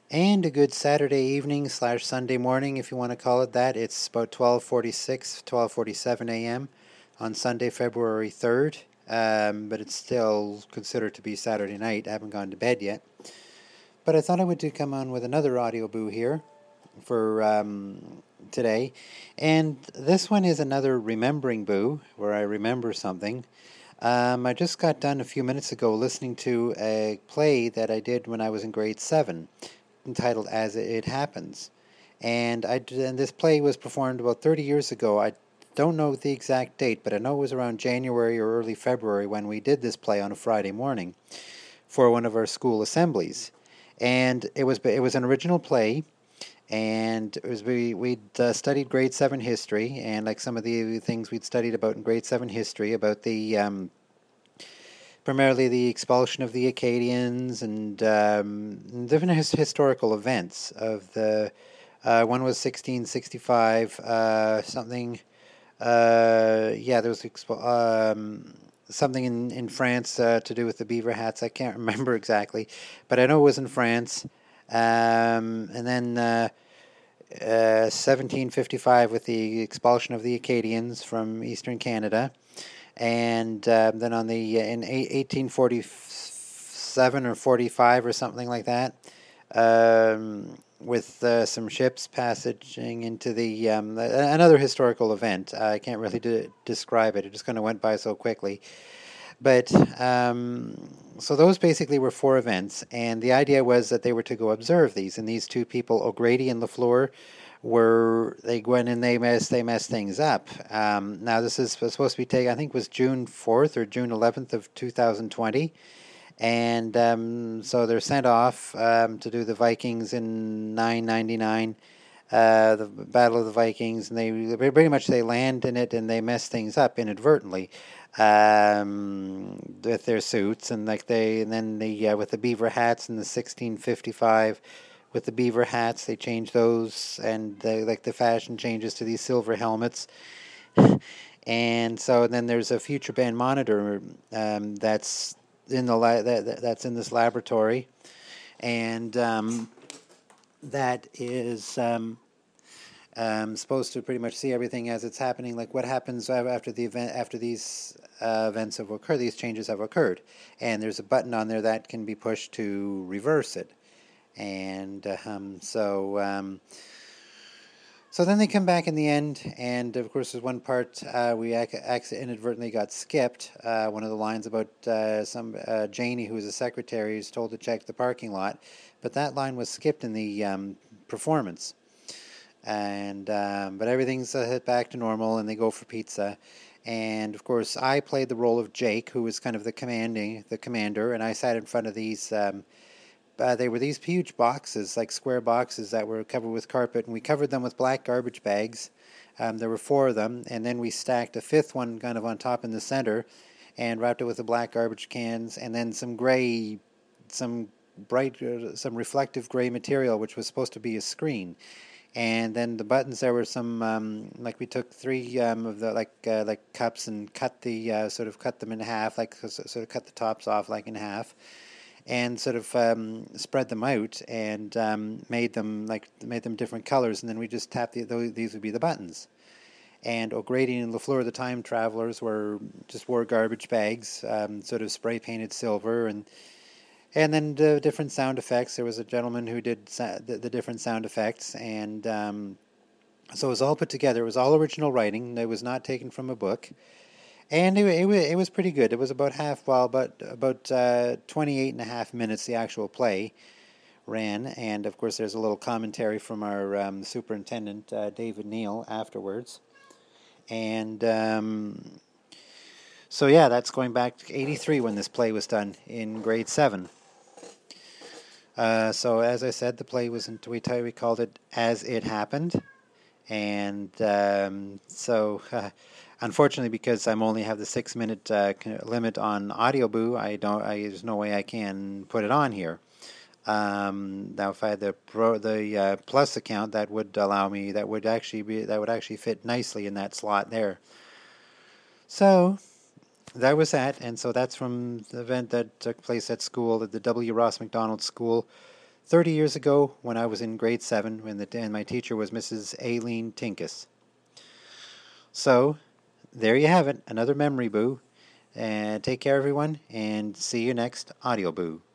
And a good Saturday evening slash Sunday morning, if you want to call it that. It's about 12:46, 12:47 a.m. on Sunday, February 3rd. But it's still considered to be Saturday night. I haven't gone to bed yet. But I thought I would come on with another audio boo here for today. And this one is another remembering boo, where I remember something. I just got done a few minutes ago listening to a play that I did when I was in grade 7, entitled As It Happens. And this play was performed about 30 years ago. I don't know the exact date, but I know it was around January or early February when we did this play on a Friday morning for one of our school assemblies. And it was an original play, and it was we'd studied grade 7 history, and like some of the things we'd studied about in grade 7 history about the primarily the expulsion of the Acadians and different historical events of the one was 1665 something yeah, there was something in France to do with the beaver hats. I can't remember exactly, but I know it was in France. And then 1755 with the expulsion of the Acadians from eastern Canada, and then on the in 1847 or 45 or something like that, with some ships passaging into the another historical event. I can't really describe it. It just kind of went by so quickly. But so those basically were 4 events, and the idea was that they were to go observe these. And these two people, O'Grady and Lafleur, they went and they messed things up. Now this is supposed to be taken, I think, it was June 4th or June 11th of 2020. And so they're sent off to do the Vikings in 999, the Battle of the Vikings, and they pretty much they land in it and they mess things up inadvertently with their suits, and then the with the beaver hats in the 1655. With the beaver hats, they change those, and the fashion changes to these silver helmets. And so then there's a future band monitor that's in that's in this laboratory, and that is supposed to pretty much see everything as it's happening, like what happens after the event, after these events have occurred, these changes have occurred, and there's a button on there that can be pushed to reverse it, and so then they come back in the end, and of course, there's one part we inadvertently got skipped. One of the lines about Janie, who is a secretary, is told to check the parking lot, but that line was skipped in the performance. And but everything's hit back to normal, and they go for pizza. And of course, I played the role of Jake, who was kind of the commander, and I sat in front of these. They were these huge boxes, like square boxes that were covered with carpet, and we covered them with black garbage bags. There were 4 of them, and then we stacked a 5th one kind of on top in the center, and wrapped it with the black garbage cans, and then some some reflective gray material, which was supposed to be a screen. And then the buttons, there were some like we took 3 of the like cups and cut the sort of cut them in half, like sort of cut the tops off like in half, and sort of spread them out, and made them different colors, and then we just tapped these would be the buttons. And O'Grady and Lafleur, the time travelers, wore garbage bags, sort of spray painted silver, and then the different sound effects. There was a gentleman who did the different sound effects, and so it was all put together. It was all original writing. It was not taken from a book. And it was pretty good. It was about 28 and a half minutes the actual play ran. And of course, there's a little commentary from our superintendent, David Neal, afterwards. And so, yeah, that's going back to 83 when this play was done in grade 7. So, as I said, the play was we called it As It Happened. And unfortunately, because I only have the 6-minute limit on Audioboo, there's no way I can put it on here. Now, if I had the Plus account, that would allow me. That would actually fit nicely in that slot there. So that was that, and so that's from the event that took place at school, at the W. Ross Macdonald School, 30 years ago when I was in grade 7 and my teacher was Mrs. Aileen Tinkus. So, there you have it, another memory boo. And take care, everyone, and see you next Audio Boo.